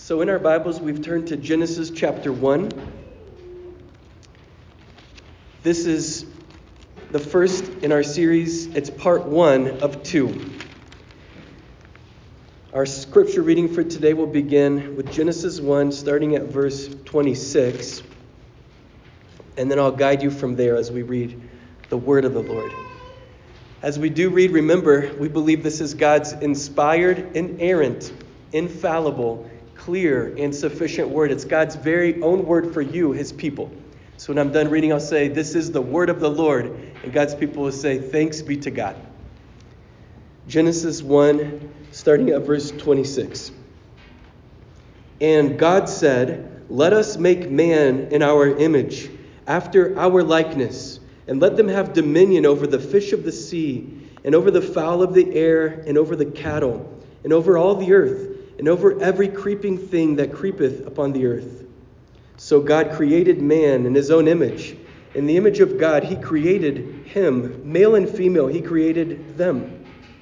So in our Bibles, we've turned to Genesis chapter 1. This is the first in our series. It's part 1 of 2. Our scripture reading for today will begin with Genesis 1, starting at verse 26. And then I'll guide you from there as we read the word of the Lord. As we do read, remember, we believe this is God's inspired, inerrant, infallible, clear, and sufficient word. It's God's very own word for you, his people. So when I'm done reading, I'll say, this is the word of the Lord. And God's people will say, thanks be to God. Genesis 1, starting at verse 26. And God said, let us make man in our image, after our likeness, and let them have dominion over the fish of the sea, and over the fowl of the air, and over the cattle, and over all the earth, and over every creeping thing that creepeth upon the earth. So God created man in his own image. In the image of God he created him, male and female he created them.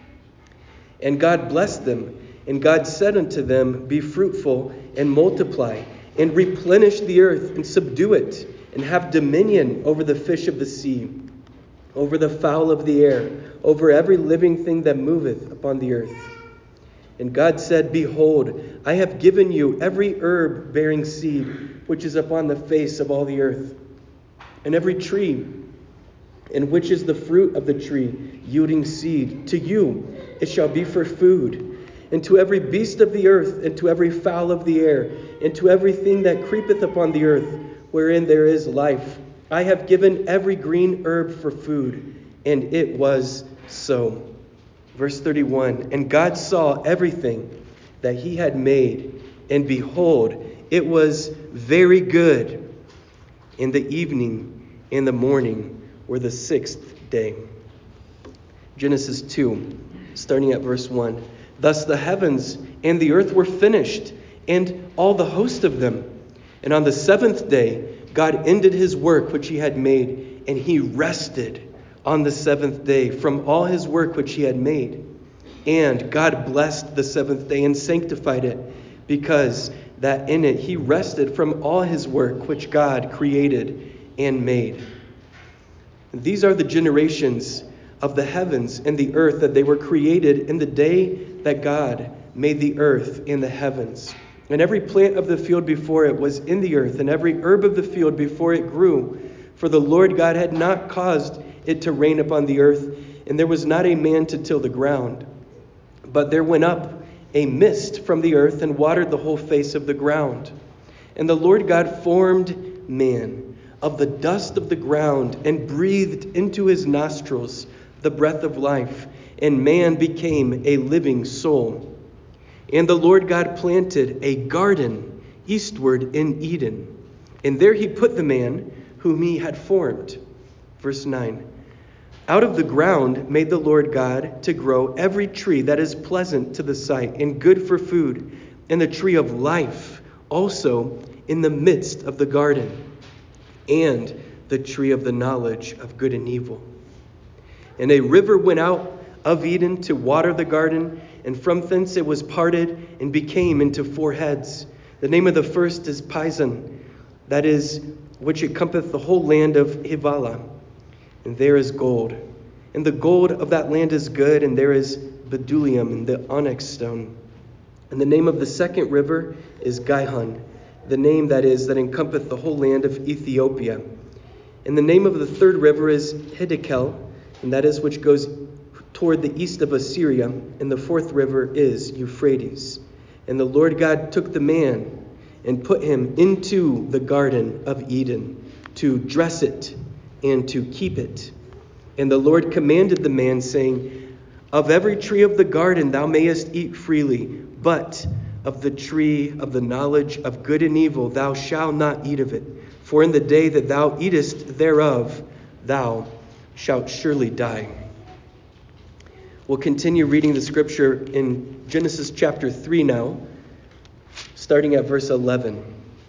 And God blessed them, and God said unto them, be fruitful, and multiply, and replenish the earth, and subdue it, and have dominion over the fish of the sea, over the fowl of the air, over every living thing that moveth upon the earth. And God said, behold, I have given you every herb bearing seed, which is upon the face of all the earth, and every tree, in which is the fruit of the tree, yielding seed. To you it shall be for food, and to every beast of the earth, and to every fowl of the air, and to everything that creepeth upon the earth, wherein there is life. I have given every green herb for food. And it was so. Verse 31, and God saw everything that he had made, and behold, it was very good. In the evening and the morning were the sixth day. Genesis 2, starting at verse 1. Thus the heavens and the earth were finished, and all the host of them. And on the seventh day, God ended his work which he had made, and he rested on the seventh day from all his work which he had made. And God blessed the seventh day and sanctified it, because that in it he rested from all his work which God created and made. These are the generations of the heavens and the earth, that they were created in the day that God made the earth and the heavens. And every plant of the field before it was in the earth, and every herb of the field before it grew. For the Lord God had not caused it to rain upon the earth, and there was not a man to till the ground. But there went up a mist from the earth, and watered the whole face of the ground. And the Lord God formed man of the dust of the ground, and breathed into his nostrils the breath of life, and man became a living soul. And the Lord God planted a garden eastward in Eden, and there he put the man whom he had formed. Verse 9. Out of the ground made the Lord God to grow every tree that is pleasant to the sight and good for food, and the tree of life also in the midst of the garden, and the tree of the knowledge of good and evil. And a river went out of Eden to water the garden, and from thence it was parted and became into four heads. The name of the first is Pison, that is, which encompasseth the whole land of Havilah. And there is gold. And the gold of that land is good, and there is bdellium and the onyx stone. And the name of the second river is Gihon, the name that encompasseth the whole land of Ethiopia. And the name of the third river is Hiddekel, and that is which goes toward the east of Assyria, and the fourth river is Euphrates. And the Lord God took the man and put him into the garden of Eden to dress it and to keep it. And the Lord commanded the man, saying, of every tree of the garden thou mayest eat freely, but of the tree of the knowledge of good and evil thou shalt not eat of it. For in the day that thou eatest thereof, thou shalt surely die. We'll continue reading the scripture in Genesis chapter 3 now, starting at verse 11.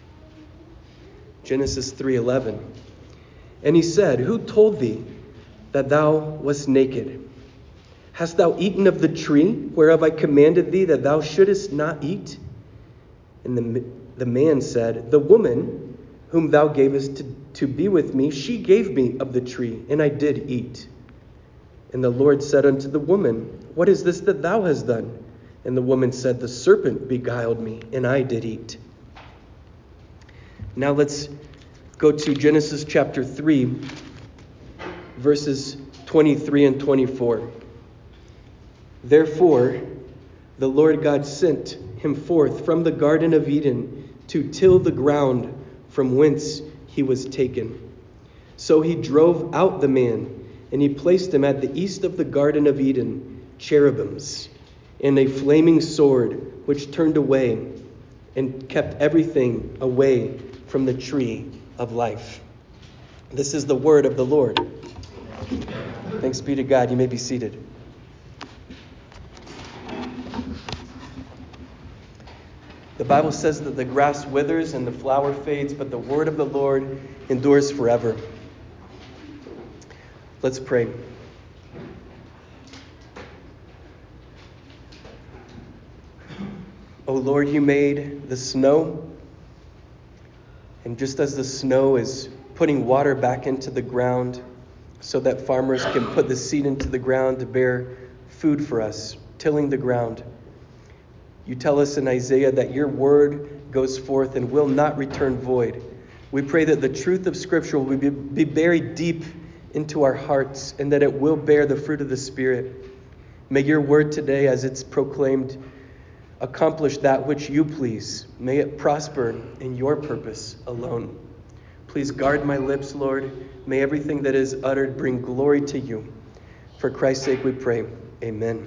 Genesis 3:11. And he said, who told thee that thou wast naked? Hast thou eaten of the tree whereof I commanded thee that thou shouldest not eat? And the man said, "The woman whom thou gavest to be with me, she gave me of the tree, and I did eat." And the Lord said unto the woman, "What is this that thou hast done?" And the woman said, "The serpent beguiled me, and I did eat." Now let's go to Genesis chapter 3, verses 23 and 24. "Therefore the Lord God sent him forth from the Garden of Eden to till the ground from whence he was taken. So he drove out the man, and he placed him at the east of the Garden of Eden cherubims, and a flaming sword which turned away and kept everything away from the tree of life." This is the word of the Lord. Thanks be to God. You may be seated. The Bible says that the grass withers and the flower fades, but the word of the Lord endures forever. Let's pray. O Lord, you made the snow, and just as the snow is putting water back into the ground so that farmers can put the seed into the ground to bear food for us, tilling the ground, you tell us in Isaiah that your word goes forth and will not return void. We pray that the truth of Scripture will be buried deep into our hearts and that it will bear the fruit of the Spirit. May your word today, as it's proclaimed, accomplish that which you please. May it prosper in your purpose alone. Please guard my lips, Lord. May everything that is uttered bring glory to you. For Christ's sake we pray. Amen.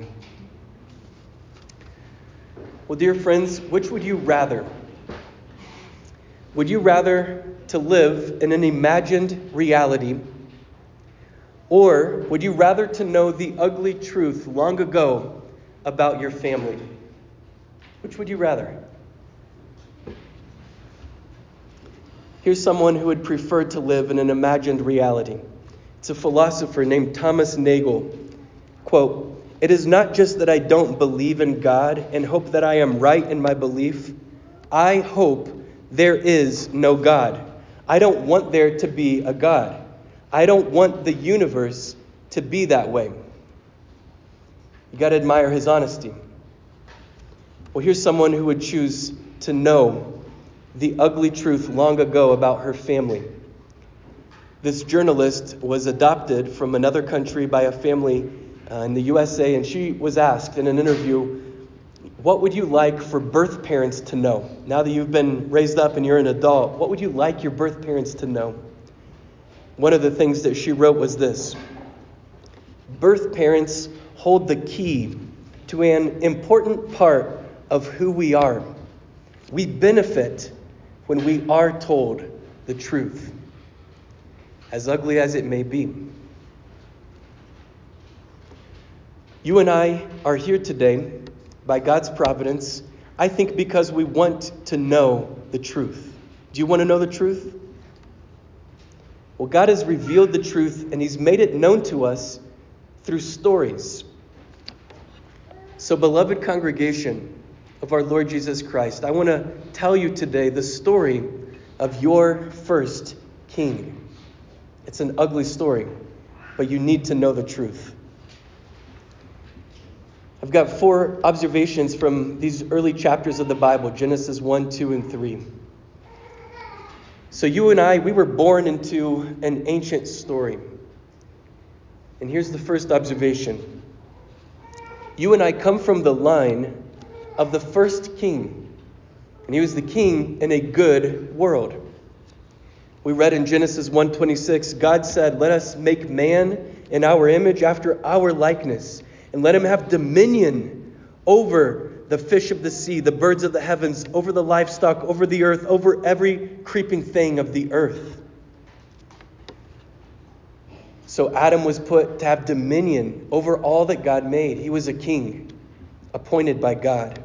Well, dear friends, which would you rather? Would you rather to live in an imagined reality, or would you rather to know the ugly truth long ago about your family? Which would you rather? Here's someone who would prefer to live in an imagined reality. It's a philosopher named Thomas Nagel. Quote, "It is not just that I don't believe in God and hope that I am right in my belief. I hope there is no God. I don't want there to be a God. I don't want the universe to be that way." You got to admire his honesty. Well, here's someone who would choose to know the ugly truth long ago about her family. This journalist was adopted from another country by a family in the USA, and she was asked in an interview, "What would you like for birth parents to know? Now that you've been raised up and you're an adult, what would you like your birth parents to know?" One of the things that she wrote was this: "Birth parents hold the key to an important part of who we are. We benefit when we are told the truth, as ugly as it may be." You and I are here today by God's providence, I think because we want to know the truth. Do you want to know the truth? Well, God has revealed the truth, and He's made it known to us through stories. So, beloved congregation of our Lord Jesus Christ, I want to tell you today the story of your first king. It's an ugly story, but you need to know the truth. I've got 4 observations from these early chapters of the Bible, Genesis 1, 2, and 3. So you and I, we were born into an ancient story. And here's the first observation. You and I come from the line of the first king. And he was the king in a good world. We read in Genesis 1:26, God said, "Let us make man in our image after our likeness, and let him have dominion over the fish of the sea, the birds of the heavens, over the livestock, over the earth, over every creeping thing of the earth." So Adam was put to have dominion over all that God made. He was a king, appointed by God.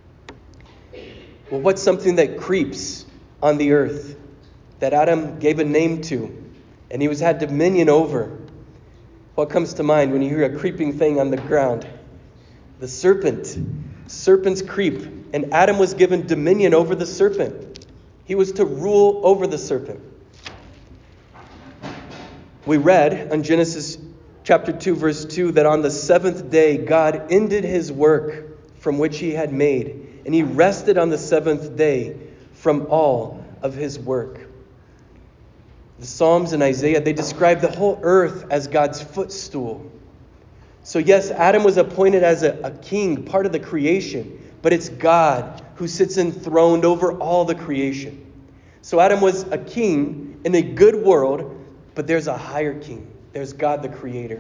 Well, what's something that creeps on the earth that Adam gave a name to and he had dominion over? What comes to mind when you hear a creeping thing on the ground? The serpent. Serpents creep, and Adam was given dominion over the serpent. He was to rule over the serpent. We read in Genesis chapter 2, verse 2, that on the seventh day God ended his work from which he had made, and he rested on the seventh day from all of his work. The Psalms and Isaiah, they describe the whole earth as God's footstool. So yes, Adam was appointed as a king, part of the creation, but it's God who sits enthroned over all the creation. So Adam was a king in a good world, but there's a higher king. There's God the Creator.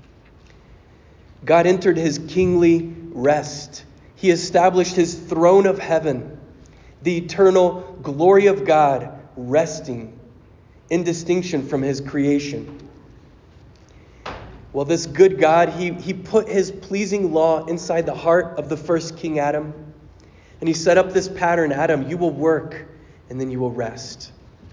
God entered his kingly rest. He established his throne of heaven, the eternal glory of God resting in distinction from his creation. Well, this good God, he put his pleasing law inside the heart of the first King Adam. And he set up this pattern: Adam, you will work and then you will rest.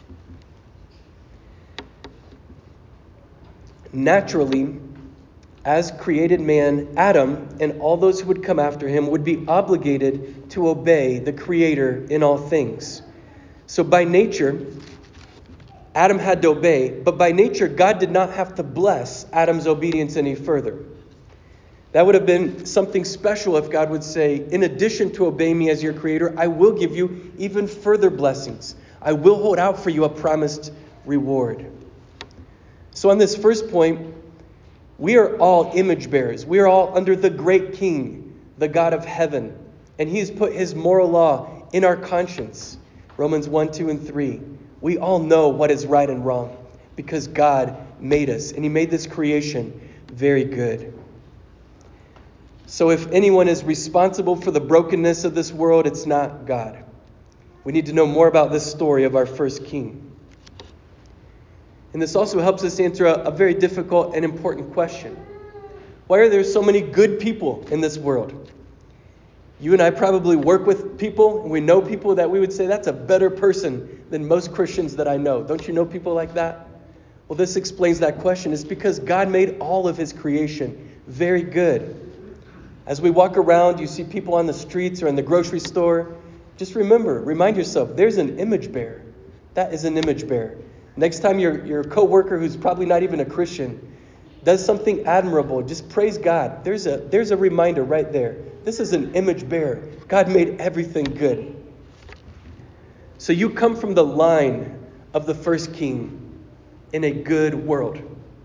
Naturally, as created man, Adam and all those who would come after him would be obligated to obey the Creator in all things. So by nature, Adam had to obey, but by nature, God did not have to bless Adam's obedience any further. That would have been something special if God would say, in addition to obey me as your Creator, I will give you even further blessings. I will hold out for you a promised reward. So on this first point, we are all image bearers. We are all under the great King, the God of heaven. And he has put his moral law in our conscience. Romans 1, 2, and 3. We all know what is right and wrong because God made us. And he made this creation very good. So if anyone is responsible for the brokenness of this world, it's not God. We need to know more about this story of our first king. And this also helps us answer a very difficult and important question. Why are there so many good people in this world? You and I probably work with people, and we know people that we would say, that's a better person than most Christians that I know. Don't you know people like that? Well, this explains that question. It's because God made all of his creation very good. As we walk around, you see people on the streets or in the grocery store. Just remind yourself, there's an image bearer. That is an image bearer. Next time your coworker who's probably not even a Christian does something admirable, just praise God. There's a reminder right there. This is an image bearer. God made everything good. So you come from the line of the first king in a good world.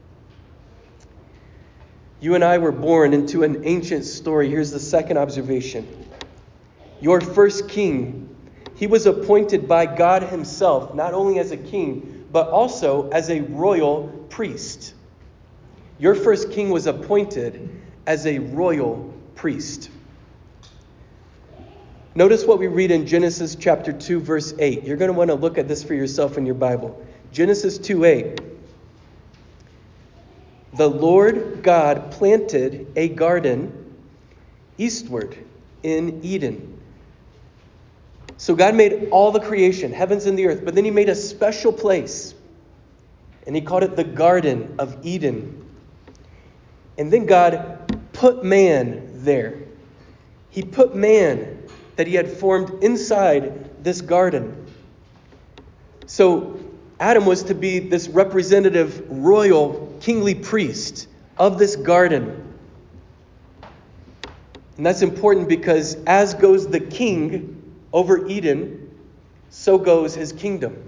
You and I were born into an ancient story. Here's the second observation. Your first king, he was appointed by God himself, not only as a king, but also as a royal priest. Your first king was appointed as a royal priest. Notice what we read in Genesis chapter 2, verse 8. You're going to want to look at this for yourself in your Bible. Genesis 2:8. The Lord God planted a garden eastward in Eden. So God made all the creation, heavens and the earth, but then he made a special place. And he called it the Garden of Eden. And then God put man there. He put man that he had formed inside this garden. So Adam was to be this representative, royal, kingly priest of this garden. And that's important because as goes the king over Eden, so goes his kingdom.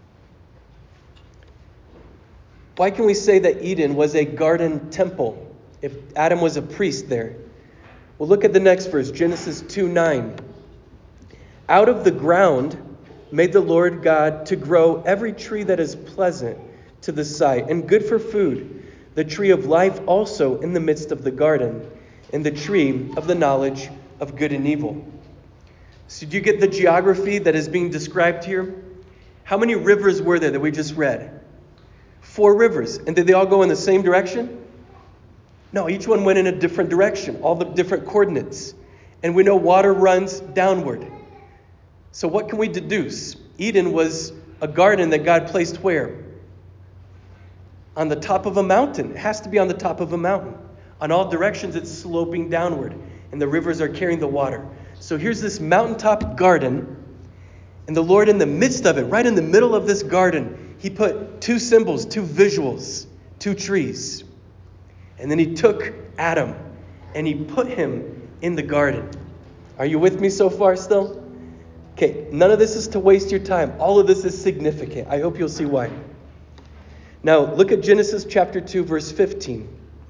Why can we say that Eden was a garden temple if Adam was a priest there? Well, look at the next verse, Genesis 2:9. Out of the ground made the Lord God to grow every tree that is pleasant to the sight and good for food, the tree of life also in the midst of the garden, and the tree of the knowledge of good and evil. So do you get the geography that is being described here? How many rivers were there that we just read? 4 rivers. And did they all go in the same direction? No, each one went in a different direction, all the different coordinates. And we know water runs downward. So what can we deduce? Eden was a garden that God placed where? On the top of a mountain. It has to be on the top of a mountain. On all directions, it's sloping downward. and the rivers are carrying the water. So here's this mountaintop garden, and the Lord in the midst of it, right in the middle of this garden, he put two symbols, two visuals, two trees. And then he took Adam and he put him in the garden. Are you with me so far still? Okay, none of this is to waste your time. All of this is significant. I hope you'll see why. Now, look at Genesis chapter 2, verse 15.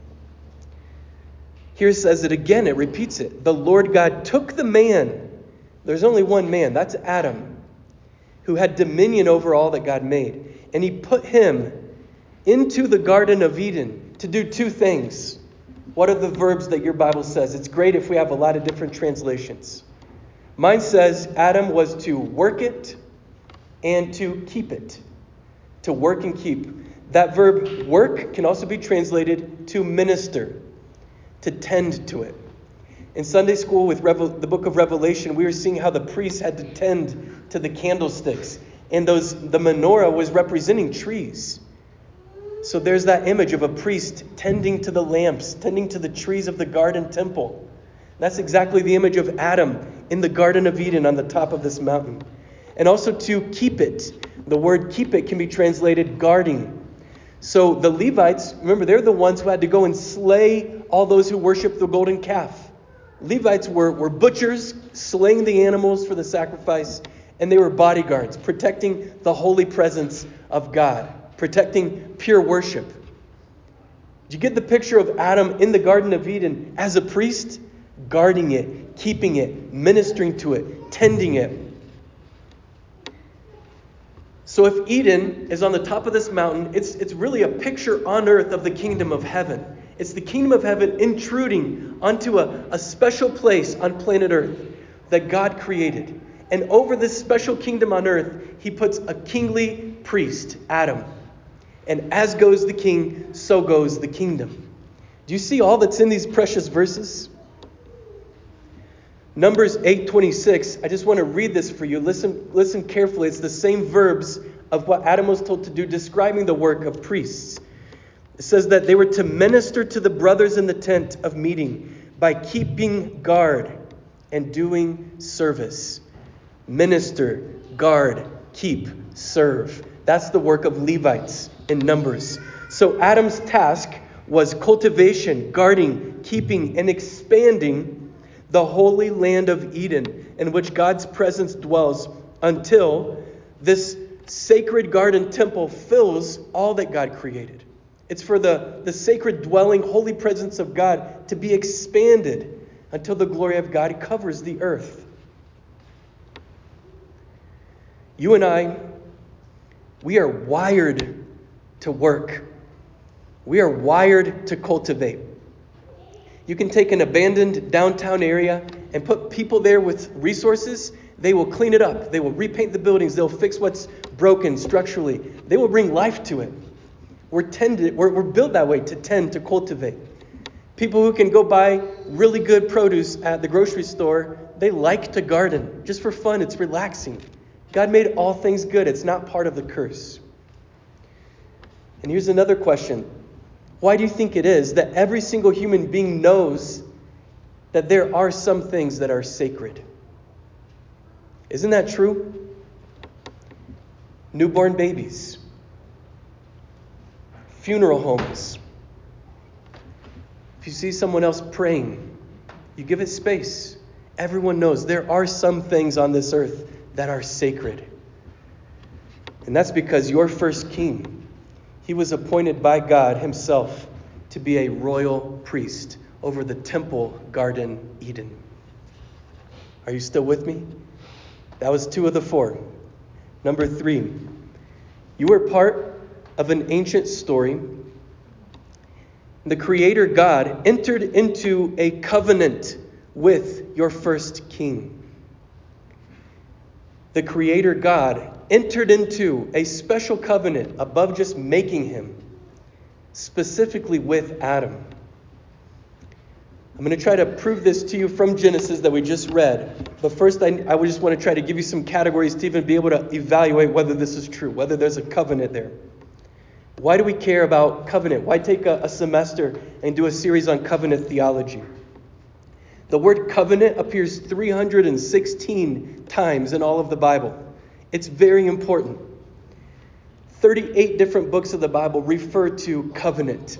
Here it says it again, it repeats it. The Lord God took the man, there's only one man, that's Adam, who had dominion over all that God made. And he put him into the Garden of Eden to do two things. What are the verbs that your Bible says? It's great if we have a lot of different translations. Mine says Adam was to work it and to keep it. To work and keep. That verb work can also be translated to minister, to tend to it. In Sunday school with the book of Revelation, we were seeing how the priests had to tend to the candlesticks. And the menorah was representing trees. So there's that image of a priest tending to the lamps, tending to the trees of the garden temple. That's exactly the image of Adam in the Garden of Eden on the top of this mountain. And also to keep it. The word keep it can be translated guarding. So the Levites, remember, they're the ones who had to go and slay all those who worship the golden calf. Levites were butchers, slaying the animals for the sacrifice, and they were bodyguards, protecting the holy presence of God, protecting pure worship. Do you get the picture of Adam in the Garden of Eden as a priest? Guarding it, keeping it, ministering to it, tending it. So if Eden is on the top of this mountain, it's really a picture on earth of the kingdom of heaven. It's the kingdom of heaven intruding onto a special place on planet Earth that God created. And over this special kingdom on earth, he puts a kingly priest, Adam. And as goes the king, so goes the kingdom. Do you see all that's in these precious verses? Numbers 8:26, I just want to read this for you. Listen carefully. It's the same verbs of what Adam was told to do, describing the work of priests. It says that they were to minister to the brothers in the tent of meeting by keeping guard and doing service. Minister, guard, keep, serve. That's the work of Levites in Numbers. So Adam's task was cultivation, guarding, keeping, and expanding the holy land of Eden, in which God's presence dwells, until this sacred garden temple fills all that God created. It's for the sacred dwelling, holy presence of God to be expanded until the glory of God covers the earth. You and I, we are wired to work. We are wired to cultivate. You can take an abandoned downtown area and put people there with resources. They will clean it up. They will repaint the buildings. They'll fix what's broken structurally. They will bring life to it. We're built that way, to tend, to cultivate. People who can go buy really good produce at the grocery store, they like to garden. Just for fun, it's relaxing. God made all things good. It's not part of the curse. And here's another question. Why do you think it is that every single human being knows that there are some things that are sacred? Isn't that true? Newborn babies, funeral homes. If you see someone else praying, you give it space. Everyone knows there are some things on this earth that are sacred. And that's because your first king, he was appointed by God himself to be a royal priest over the temple garden Eden. Are you still with me? That was 2 of the 4. Number 3, you were part of an ancient story. The Creator God entered into a covenant with your first king. The Creator God entered into a special covenant above just making him, specifically with Adam. I'm going to try to prove this to you from Genesis that we just read. But first, I would just want to try to give you some categories to even be able to evaluate whether this is true, whether there's a covenant there. Why do we care about covenant? Why take a semester and do a series on covenant theology? The word covenant appears 316 times in all of the Bible. It's very important. 38 different books of the Bible refer to covenant.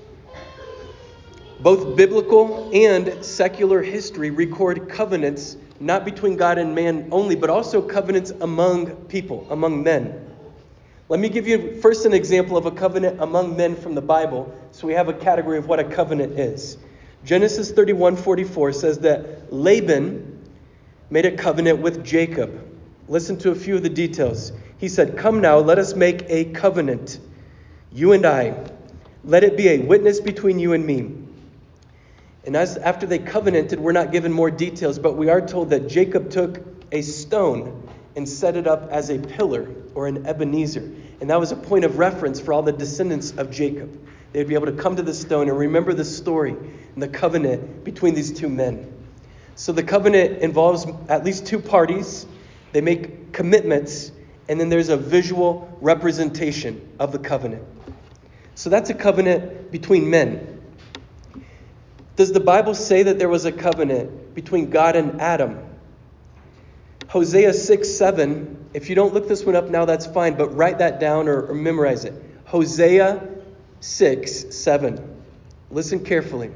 Both biblical and secular history record covenants, not between God and man only, but also covenants among people, among men. Let me give you first an example of a covenant among men from the Bible, so we have a category of what a covenant is. Genesis 31:44 says that Laban made a covenant with Jacob. Listen to a few of the details. He said, "Come now, let us make a covenant, you and I. Let it be a witness between you and me." And after they covenanted, we're not given more details, but we are told that Jacob took a stone and set it up as a pillar or an Ebenezer. And that was a point of reference for all the descendants of Jacob. They'd be able to come to the stone and remember the story and the covenant between these two men. So the covenant involves at least two parties. They make commitments, and then there's a visual representation of the covenant. So that's a covenant between men. Does the Bible say that there was a covenant between God and Adam? Hosea 6:7. If you don't look this one up now, that's fine, but write that down or memorize it. Hosea 6:7. Listen carefully.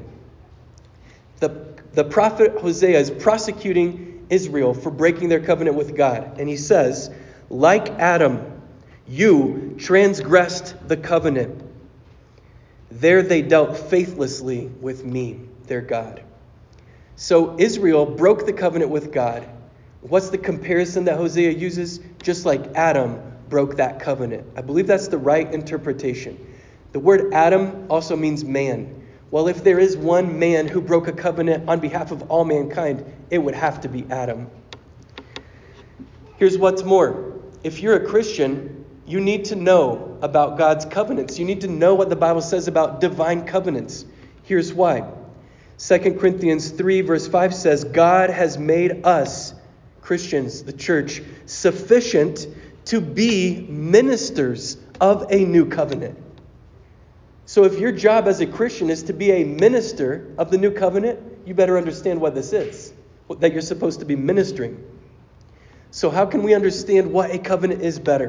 The prophet Hosea is prosecuting Israel for breaking their covenant with God. And he says, "Like Adam, you transgressed the covenant. There they dealt faithlessly with me, their God." So Israel broke the covenant with God. What's the comparison that Hosea uses? Just like Adam broke that covenant. I believe that's the right interpretation. The word Adam also means man. Well, if there is one man who broke a covenant on behalf of all mankind, it would have to be Adam. Here's what's more. If you're a Christian, you need to know about God's covenants. You need to know what the Bible says about divine covenants. Here's why. 2 Corinthians 3 verse 5 says, "God has made us, Christians, the church, sufficient to be ministers of a new covenant." So if your job as a Christian is to be a minister of the new covenant, you better understand what this is, that you're supposed to be ministering. So how can we understand what a covenant is better?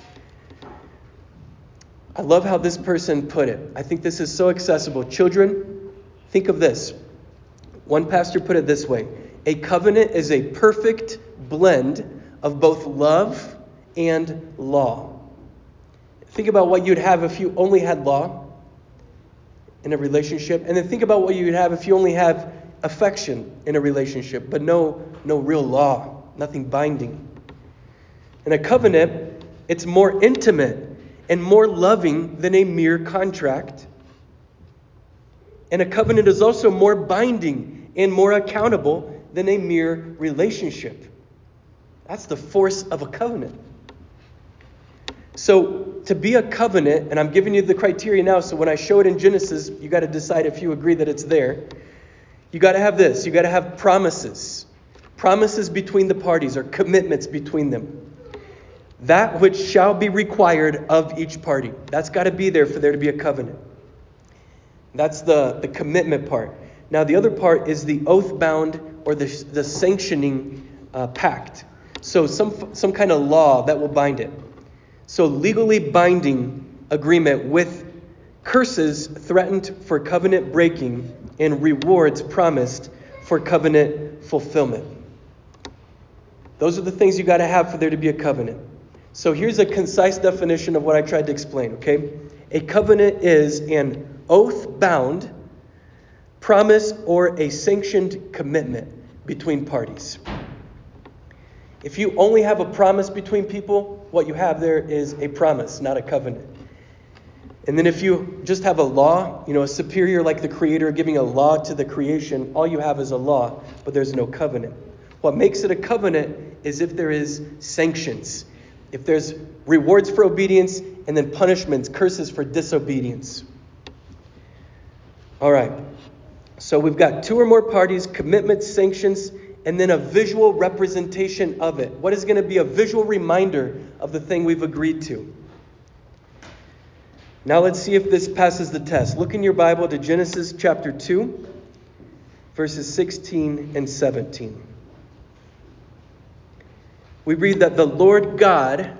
I love how this person put it. I think this is so accessible. Children, think of this. One pastor put it this way: a covenant is a perfect blend of both love and law. Think about what you'd have if you only had law in a relationship, and then think about what you'd have if you only have affection in a relationship, but no real law, nothing binding. In a covenant, it's more intimate and more loving than a mere contract. And a covenant is also more binding and more accountable than a mere relationship. That's the force of a covenant. So to be a covenant, and I'm giving you the criteria now, so when I show it in Genesis, you got to decide if you agree that it's there. You got to have this. You got to have promises. Promises between the parties, or commitments between them. That which shall be required of each party. That's got to be there for there to be a covenant. That's the commitment part. Now the other part is the oath-bound or the sanctioning pact. So some kind of law that will bind it. So legally binding agreement with curses threatened for covenant breaking and rewards promised for covenant fulfillment. Those are the things you got to have for there to be a covenant. So here's a concise definition of what I tried to explain, okay? A covenant is an oath-bound promise or a sanctioned commitment between parties. If you only have a promise between people, what you have there is a promise, not a covenant. And then if you just have a law, a superior like the Creator giving a law to the creation, all you have is a law, but there's no covenant. What makes it a covenant is if there is sanctions, if there's rewards for obedience and then punishments, curses for disobedience. All right, so we've got two or more parties, commitments, sanctions, and then a visual representation of it. What is going to be a visual reminder of the thing we've agreed to? Now let's see if this passes the test. Look in your Bible to Genesis chapter 2. verses 16 and 17. We read that the Lord God,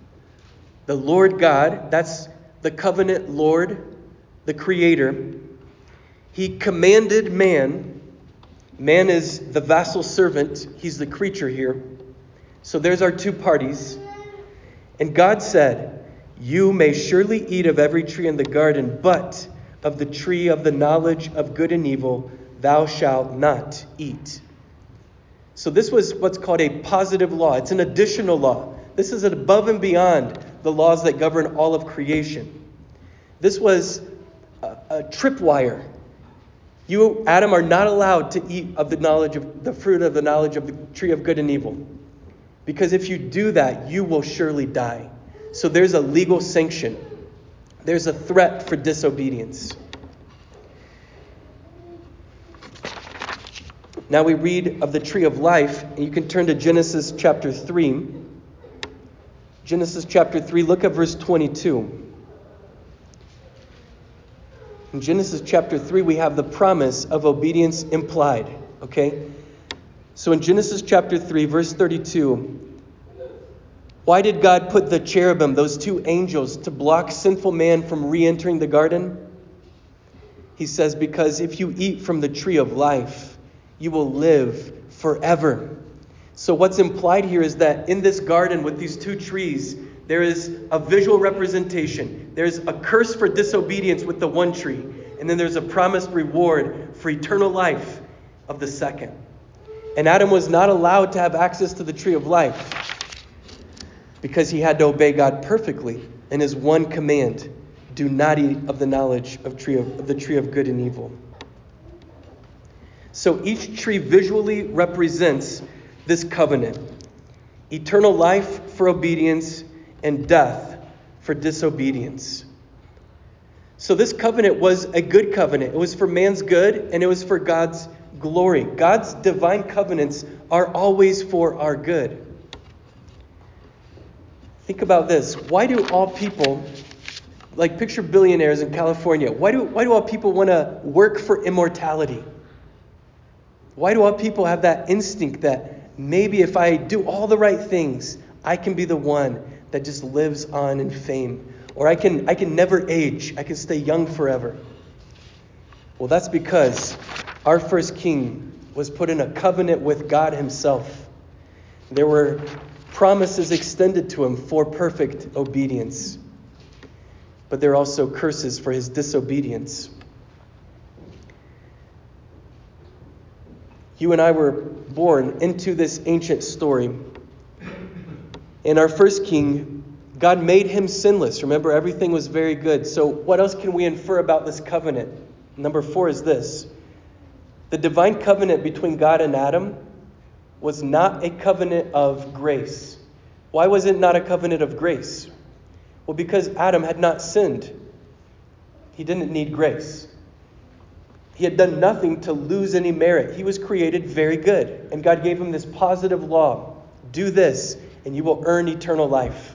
that's the covenant Lord, the Creator, He commanded man. Man is the vassal servant. He's the creature here. So there's our two parties. And God said, "You may surely eat of every tree in the garden, but of the tree of the knowledge of good and evil thou shalt not eat." So this was what's called a positive law. It's an additional law. This is above and beyond the laws that govern all of creation. This was a tripwire. You, Adam, are not allowed to eat of the fruit of the knowledge of the tree of good and evil. Because if you do that, you will surely die. So there's a legal sanction. There's a threat for disobedience. Now we read of the tree of life, and you can turn to Genesis chapter 3. Genesis chapter 3, look at verse 22. In Genesis chapter 3, we have the promise of obedience implied. Okay? So in Genesis chapter 3, verse 32, why did God put the cherubim, those two angels, to block sinful man from re-entering the garden? He says, because if you eat from the tree of life, you will live forever. So what's implied here is that in this garden with these two trees, there is a visual representation. There's a curse for disobedience with the one tree, and then there's a promised reward for eternal life of the second. And Adam was not allowed to have access to the tree of life because he had to obey God perfectly in his one command: do not eat of the knowledge of the tree of good and evil. So each tree visually represents this covenant: eternal life for obedience and death for disobedience. So this covenant was a good covenant. It was for man's good and it was for God's glory. God's divine covenants are always for our good. Think about this. Why do all people, like picture billionaires in California, why do all people want to work for immortality? Why do all people have that instinct that maybe if I do all the right things, I can be the one that just lives on in fame? Or I can never age. I can stay young forever. Well, that's because our first king was put in a covenant with God himself. There were promises extended to him for perfect obedience. But there are also curses for his disobedience. You and I were born into this ancient story. And our first king, God made him sinless. Remember, everything was very good. So what else can we infer about this covenant? Number 4 is this. The divine covenant between God and Adam was not a covenant of grace. Why was it not a covenant of grace? Well, because Adam had not sinned. He didn't need grace. He had done nothing to lose any merit. He was created very good. And God gave him this positive law. Do this, and you will earn eternal life.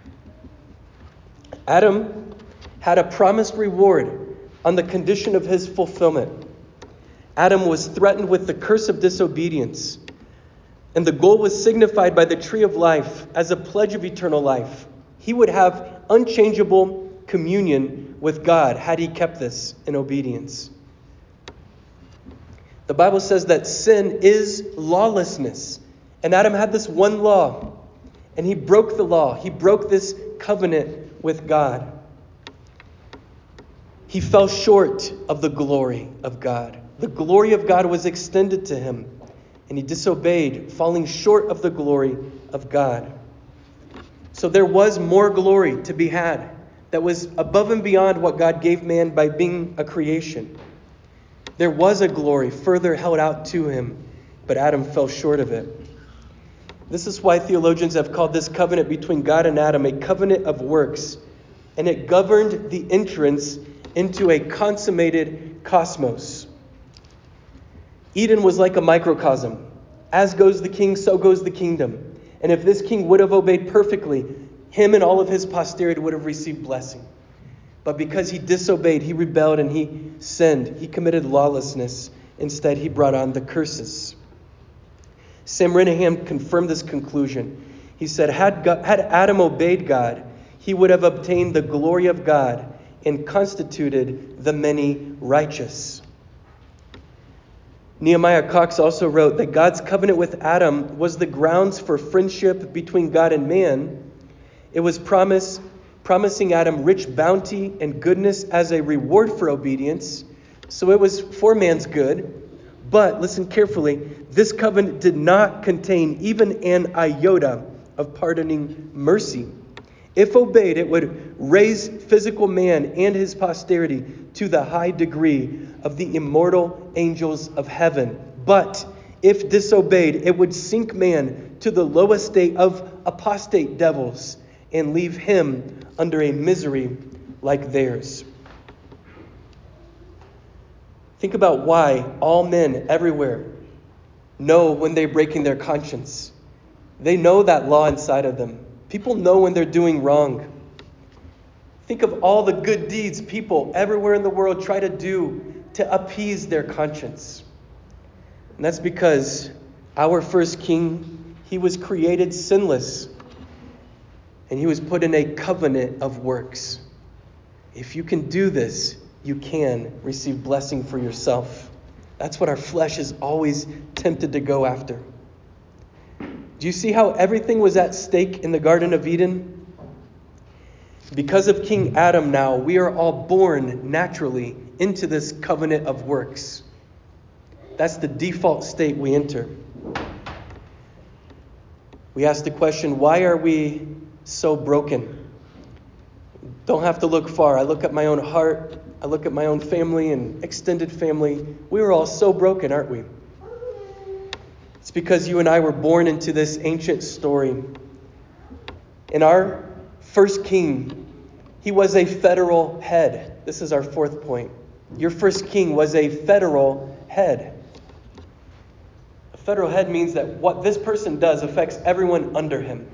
Adam had a promised reward on the condition of his fulfillment. Adam was threatened with the curse of disobedience. And the goal was signified by the tree of life as a pledge of eternal life. He would have unchangeable communion with God had he kept this in obedience. The Bible says that sin is lawlessness. And Adam had this one law. And he broke the law. He broke this covenant with God. He fell short of the glory of God. The glory of God was extended to him. And he disobeyed, falling short of the glory of God. So there was more glory to be had that was above and beyond what God gave man by being a creation. There was a glory further held out to him, but Adam fell short of it. This is why theologians have called this covenant between God and Adam a covenant of works, and it governed the entrance into a consummated cosmos. Eden was like a microcosm. As goes the king, so goes the kingdom. And if this king would have obeyed perfectly, him and all of his posterity would have received blessing. But because he disobeyed, he rebelled, and he sinned, he committed lawlessness, Instead, he brought on the curses. Sam Renihan confirmed this conclusion. He said, had Adam obeyed God, he would have obtained the glory of God and constituted the many righteous. Nehemiah Cox also wrote that God's covenant with Adam was the grounds for friendship between God and man. It was promising Adam rich bounty and goodness as a reward for obedience. So it was for man's good. But listen carefully, this covenant did not contain even an iota of pardoning mercy. If obeyed, it would raise physical man and his posterity to the high degree of the immortal angels of heaven. But if disobeyed, it would sink man to the lowest state of apostate devils and leave him under a misery like theirs. Think about why all men everywhere know when they're breaking their conscience. They know that law inside of them. People know when they're doing wrong. Think of all the good deeds people everywhere in the world try to do to appease their conscience. And that's because our first king, he was created sinless. And he was put in a covenant of works. If you can do this, you can receive blessing for yourself. That's what our flesh is always tempted to go after. Do you see how everything was at stake in the Garden of Eden? Because of King Adam now, we are all born naturally into this covenant of works. That's the default state we enter. We ask the question, why are we so broken? Don't have to look far. I look at my own heart. I look at my own family and extended family. We were all so broken, aren't we? It's because you and I were born into this ancient story. And our first king, he was a federal head. This is our fourth point. Your first king was a federal head. A federal head means that what this person does affects everyone under him.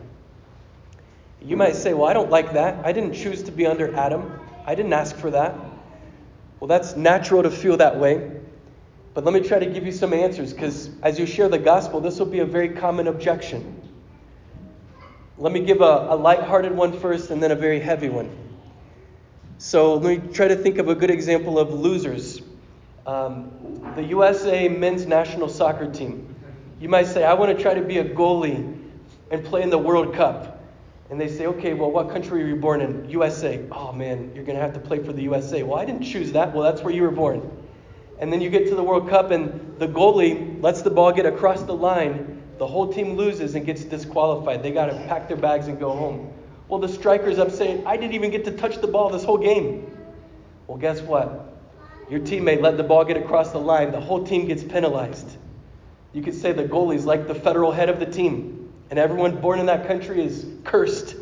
You might say, well, I don't like that. I didn't choose to be under Adam. I didn't ask for that. Well, that's natural to feel that way. But let me try to give you some answers, because as you share the gospel, this will be a very common objection. Let me give a lighthearted one first and then a very heavy one. So let me try to think of a good example of losers. The USA men's national soccer team. You might say, I want to try to be a goalie and play in the World Cup. And they say, okay, well, what country were you born in? USA. Oh, man, you're going to have to play for the USA. Well, I didn't choose that. Well, that's where you were born. And then you get to the World Cup and the goalie lets the ball get across the line. The whole team loses and gets disqualified. They got to pack their bags and go home. Well, the striker's upset. I didn't even get to touch the ball this whole game. Well, guess what? Your teammate let the ball get across the line. The whole team gets penalized. You could say the goalie's like the federal head of the team. And everyone born in that country is cursed.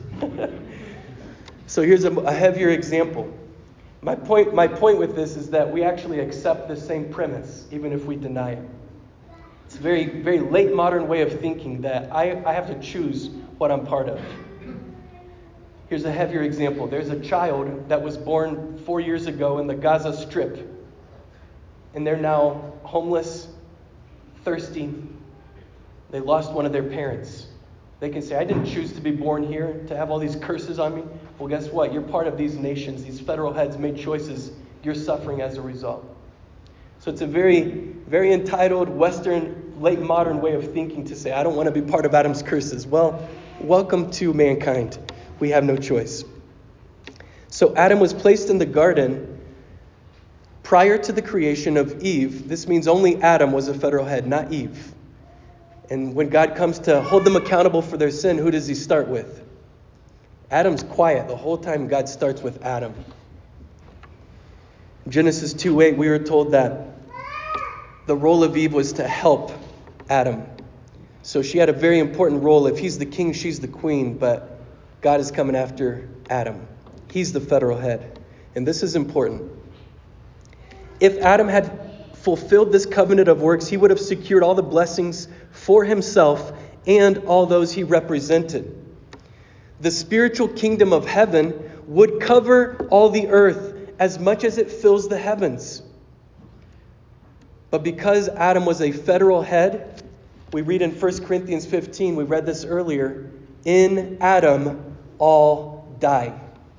So here's a heavier example. My point with this is that we actually accept the same premise, even if we deny it. It's a very, very late modern way of thinking that I have to choose what I'm part of. Here's a heavier example. There's a child that was born 4 years ago in the Gaza Strip. And they're now homeless, thirsty. They lost one of their parents. They can say, I didn't choose to be born here, to have all these curses on me. Well, guess what? You're part of these nations. These federal heads made choices. You're suffering as a result. So it's a very, very entitled, Western, late modern way of thinking to say, I don't want to be part of Adam's curses. Well, welcome to mankind. We have no choice. So Adam was placed in the garden prior to the creation of Eve. This means only Adam was a federal head, not Eve. And when God comes to hold them accountable for their sin, who does he start with? Adam's quiet the whole time. God starts with Adam. In Genesis 2:8, we were told that the role of Eve was to help Adam. So she had a very important role. If he's the king, she's the queen, but God is coming after Adam. He's the federal head. And this is important. If Adam had fulfilled this covenant of works, he would have secured all the blessings for himself and all those he represented. The spiritual kingdom of heaven would cover all the earth as much as it fills the heavens. But because Adam was a federal head, we read in 1 Corinthians 15, we read this earlier, in Adam all die.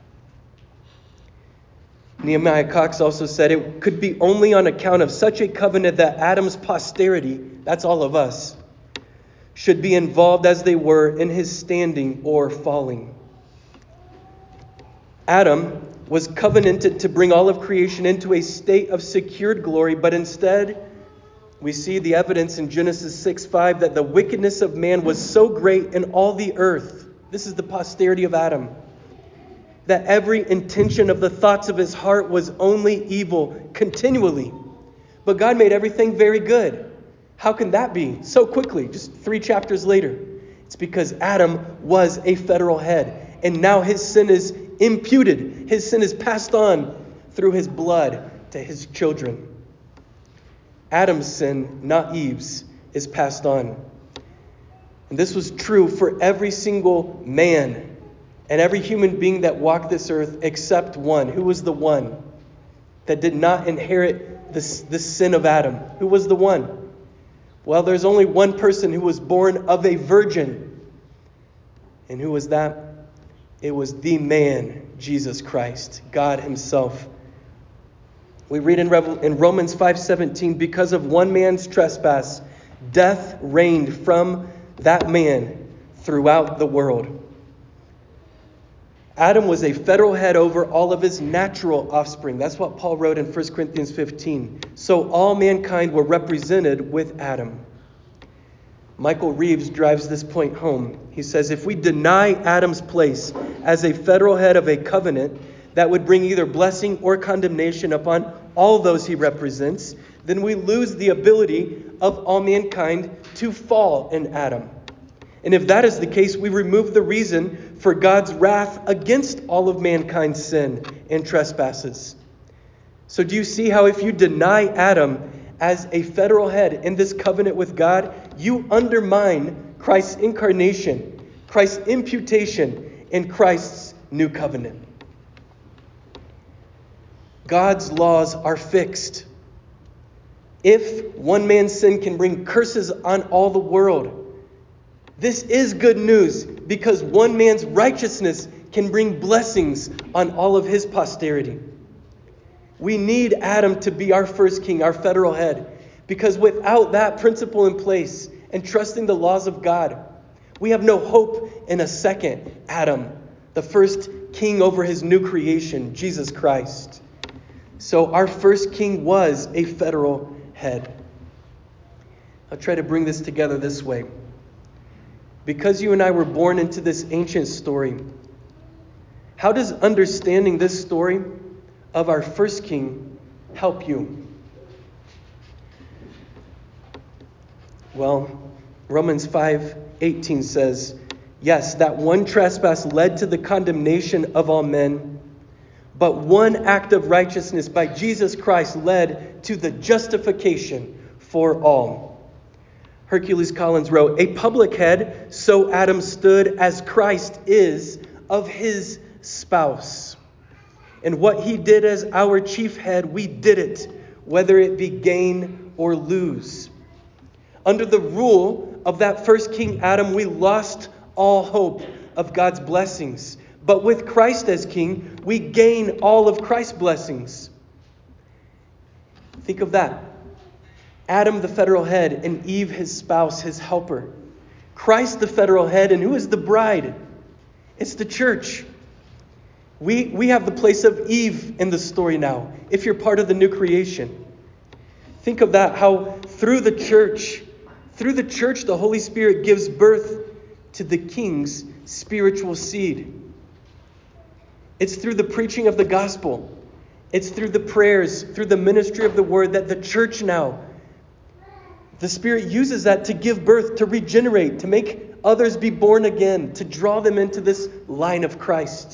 Nehemiah Cox also said it could be only on account of such a covenant that Adam's posterity, that's all of us, should be involved as they were in his standing or falling. Adam was covenanted to bring all of creation into a state of secured glory, but instead we see the evidence in Genesis 6:5 that the wickedness of man was so great in all the earth. This is the posterity of Adam. That every intention of the thoughts of his heart was only evil continually. But God made everything very good. How can that be so quickly, just 3 chapters later? It's because Adam was a federal head. And now his sin is imputed. His sin is passed on through his blood to his children. Adam's sin, not Eve's, is passed on. And this was true for every single man and every human being that walked this earth except one. Who was the one that did not inherit the sin of Adam? Who was the one? Well, there's only one person who was born of a virgin. And who was that? It was the man, Jesus Christ, God himself. We read in Romans 5:17, because of one man's trespass, death reigned from that man throughout the world. Adam was a federal head over all of his natural offspring. That's what Paul wrote in 1 Corinthians 15. So all mankind were represented with Adam. Michael Reeves drives this point home. He says, if we deny Adam's place as a federal head of a covenant that would bring either blessing or condemnation upon all those he represents, then we lose the ability of all mankind to fall in Adam. And if that is the case, we remove the reason for God's wrath against all of mankind's sin and trespasses. So do you see how if you deny Adam as a federal head in this covenant with God, you undermine Christ's incarnation, Christ's imputation, and Christ's new covenant? God's laws are fixed. If one man's sin can bring curses on all the world, this is good news because one man's righteousness can bring blessings on all of his posterity. We need Adam to be our first king, our federal head, because without that principle in place and trusting the laws of God, we have no hope in a second Adam, the first king over his new creation, Jesus Christ. So our first king was a federal head. I'll try to bring this together this way. Because you and I were born into this ancient story, how does understanding this story of our first king help you? Well, Romans 5:18 says, yes, that one trespass led to the condemnation of all men, but one act of righteousness by Jesus Christ led to the justification for all. Hercules Collins wrote, a public head, so Adam stood as Christ is of his spouse. And what he did as our chief head, we did it, whether it be gain or lose. Under the rule of that first king Adam, we lost all hope of God's blessings. But with Christ as king, we gain all of Christ's blessings. Think of that. Adam, the federal head, and Eve, his spouse, his helper. Christ, the federal head, and who is the bride? It's the church. We have the place of Eve in the story now, if you're part of the new creation. Think of that, how through the church, the Holy Spirit gives birth to the king's spiritual seed. It's through the preaching of the gospel. It's through the prayers, through the ministry of the word that the church now, the Spirit uses that to give birth, to regenerate, to make others be born again, to draw them into this line of Christ.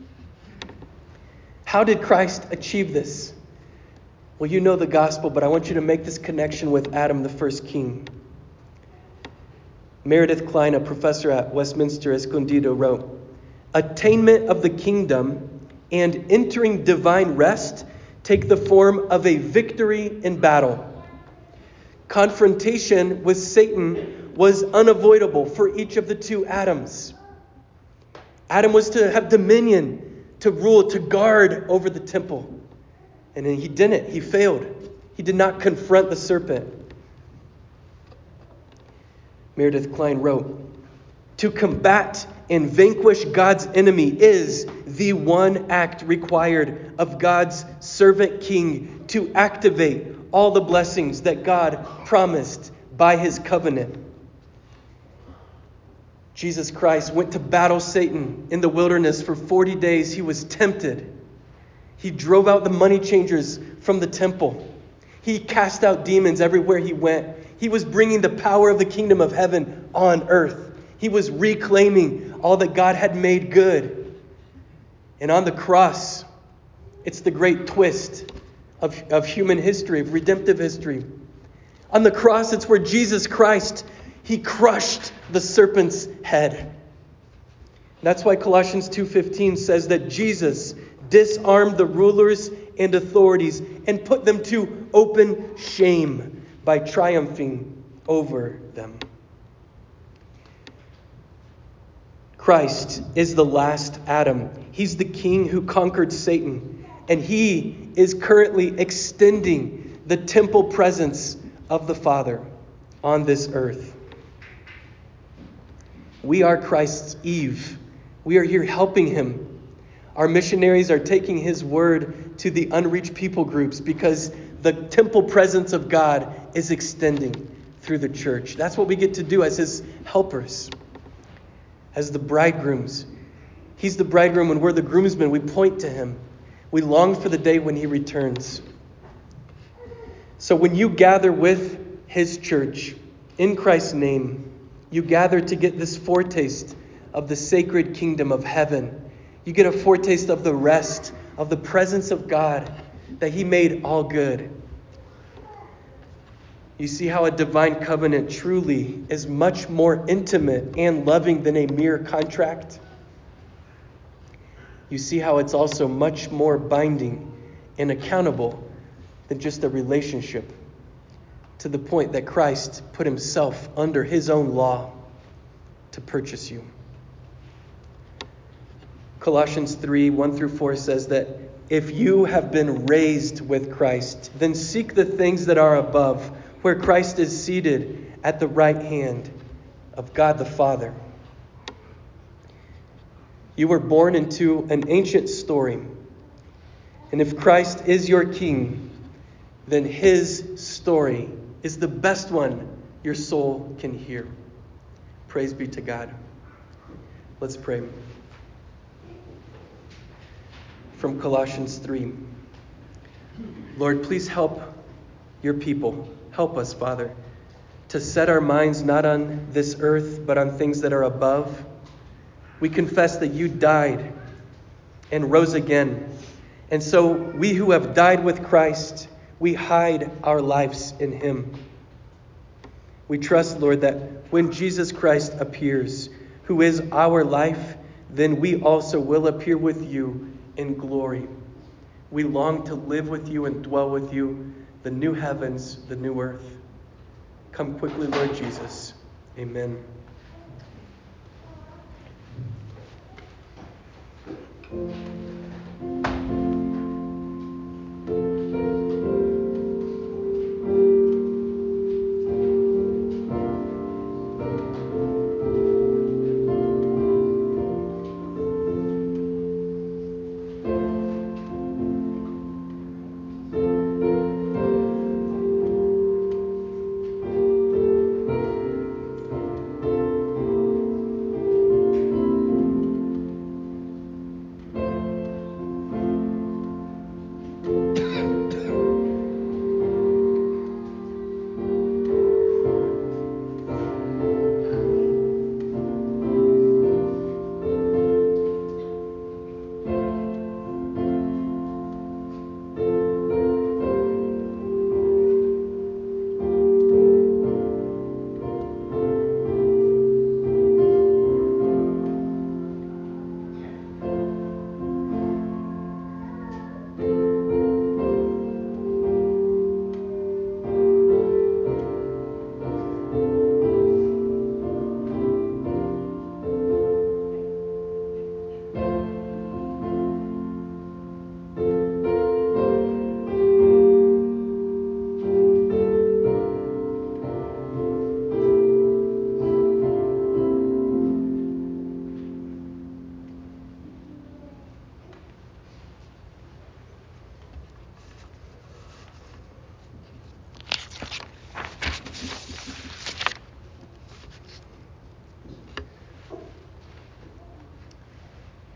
How did Christ achieve this? Well, you know the gospel, but I want you to make this connection with Adam, the first king. Meredith Kline, a professor at Westminster Escondido, wrote, attainment of the kingdom and entering divine rest take the form of a victory in battle. Confrontation with Satan was unavoidable for each of the two Adams. Adam was to have dominion, to rule, to guard over the temple. And then he didn't. He failed. He did not confront the serpent. Meredith Kline wrote, "To combat and vanquish God's enemy is the one act required of God's servant king to activate all the blessings that God promised by his covenant." Jesus Christ went to battle Satan in the wilderness for 40 days. He was tempted. He drove out the money changers from the temple. He cast out demons everywhere he went. He was bringing the power of the kingdom of heaven on earth. He was reclaiming all that God had made good. And on the cross, it's the great twist of human history, of redemptive history. On the cross, it's where Jesus Christ, he crushed the serpent's head. That's why Colossians 2:15 says that Jesus disarmed the rulers and authorities and put them to open shame by triumphing over them. Christ is the last Adam. He's the king who conquered Satan, and he is currently extending the temple presence of the Father on this earth. We are Christ's Eve. We are here helping him. Our missionaries are taking his word to the unreached people groups because the temple presence of God is extending through the church. That's what we get to do as his helpers, as the bridegrooms. He's the bridegroom and we're the groomsmen. We point to him. We long for the day when he returns. So when you gather with his church in Christ's name, you gather to get this foretaste of the sacred kingdom of heaven. You get a foretaste of the rest, of the presence of God, that he made all good. You see how a divine covenant truly is much more intimate and loving than a mere contract. You see how it's also much more binding and accountable than just a relationship, to the point that Christ put himself under his own law to purchase you. Colossians 3:1-4 says that if you have been raised with Christ, then seek the things that are above, where Christ is seated at the right hand of God the Father. You were born into an ancient story. And if Christ is your king, then his story is the best one your soul can hear. Praise be to God. Let's pray. From Colossians 3. Lord, please help your people. Help us, Father, to set our minds not on this earth, but on things that are above. We confess that you died and rose again. And so we who have died with Christ, we hide our lives in him. We trust, Lord, that when Jesus Christ appears, who is our life, then we also will appear with you in glory. We long to live with you and dwell with you, the new heavens, the new earth. Come quickly, Lord Jesus. Amen.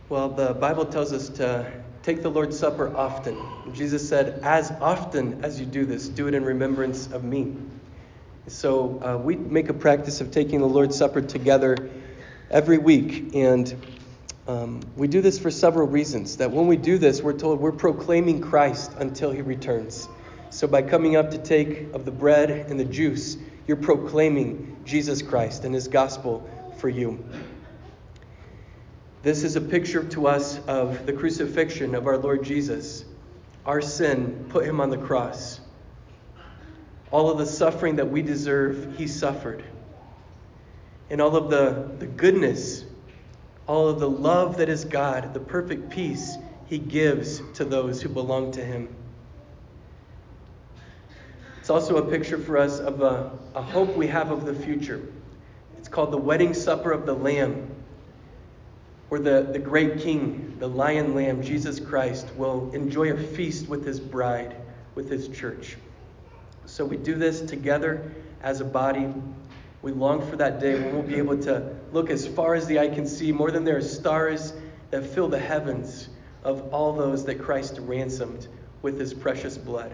Well, the Bible tells us to take the Lord's Supper often. Jesus said, as often as you do this, do it in remembrance of me. So we make a practice of taking the Lord's Supper together every week. And we do this for several reasons. That when we do this, we're told we're proclaiming Christ until he returns. So by coming up to take of the bread and the juice, you're proclaiming Jesus Christ and his gospel for you. This is a picture to us of the crucifixion of our Lord Jesus. Our sin put him on the cross. All of the suffering that we deserve, he suffered. And all of the goodness, all of the love that is God, the perfect peace, he gives to those who belong to him. It's also a picture for us of a hope we have of the future. It's called the wedding supper of the Lamb, where the great King, the Lion Lamb, Jesus Christ, will enjoy a feast with his bride, with his church. So we do this together as a body. We long for that day when we'll be able to look as far as the eye can see, more than there are stars that fill the heavens, of all those that Christ ransomed with his precious blood.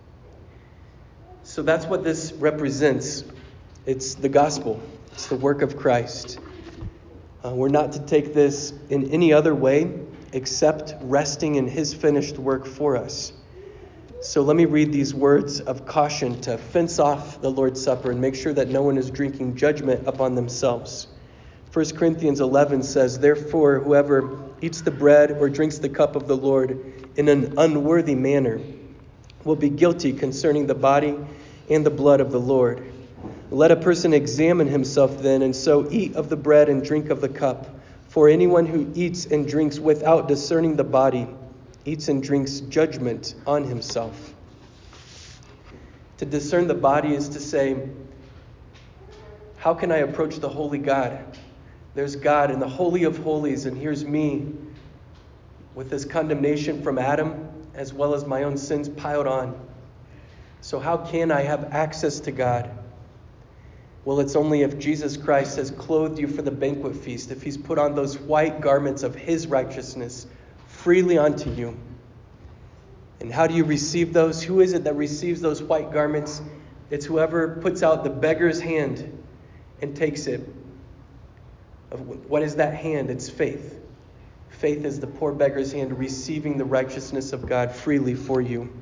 So that's what this represents. It's the gospel. It's the work of Christ. We're not to take this in any other way except resting in his finished work for us. So let me read these words of caution to fence off the Lord's Supper and make sure that no one is drinking judgment upon themselves. 1 Corinthians 11 says, therefore, whoever eats the bread or drinks the cup of the Lord in an unworthy manner will be guilty concerning the body and the blood of the Lord. Let a person examine himself then, and so eat of the bread and drink of the cup. For anyone who eats and drinks without discerning the body eats and drinks judgment on himself. To discern the body is to say, how can I approach the holy God? There's God in the Holy of Holies, and here's me with this condemnation from Adam, as well as my own sins piled on. So how can I have access to God? Well, it's only if Jesus Christ has clothed you for the banquet feast, if he's put on those white garments of his righteousness freely onto you. And how do you receive those? Who is it that receives those white garments? It's whoever puts out the beggar's hand and takes it. What is that hand? It's faith. Faith is the poor beggar's hand receiving the righteousness of God freely for you.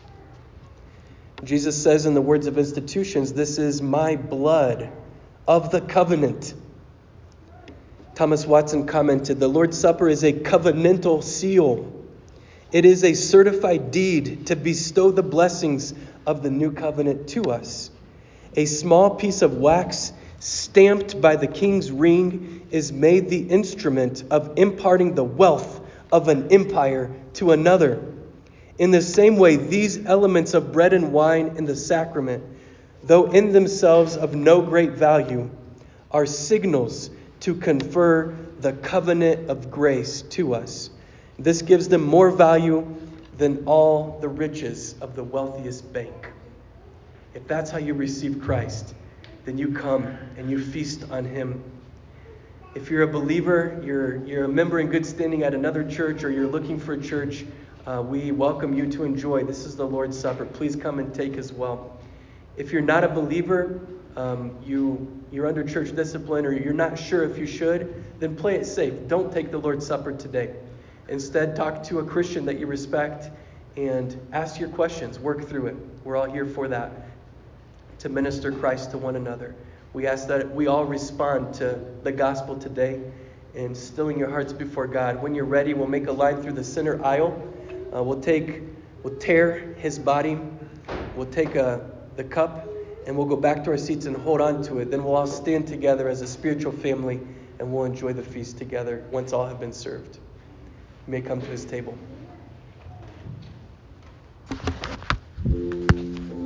Jesus says in the words of institutions, this is my blood of the covenant. Thomas Watson commented, the Lord's Supper is a covenantal seal. It is a certified deed to bestow the blessings of the new covenant to us. A small piece of wax stamped by the king's ring is made the instrument of imparting the wealth of an empire to another. In the same way, these elements of bread and wine in the sacrament, though in themselves of no great value, are signals to confer the covenant of grace to us. This gives them more value than all the riches of the wealthiest bank. If that's how you receive Christ, then you come and you feast on him. If you're a believer, you're a member in good standing at another church, or you're looking for a church, we welcome you to enjoy. This is the Lord's Supper. Please come and take as well. If you're not a believer, you're under church discipline, or you're not sure if you should, then play it safe. Don't take the Lord's Supper today. Instead, talk to a Christian that you respect and ask your questions. Work through it. We're all here for that, to minister Christ to one another. We ask that we all respond to the gospel today and stilling your hearts before God. When you're ready, we'll make a line through the center aisle. We'll tear his body. We'll take the cup, and we'll go back to our seats and hold on to it. Then we'll all stand together as a spiritual family, and we'll enjoy the feast together once all have been served. You may come to his table.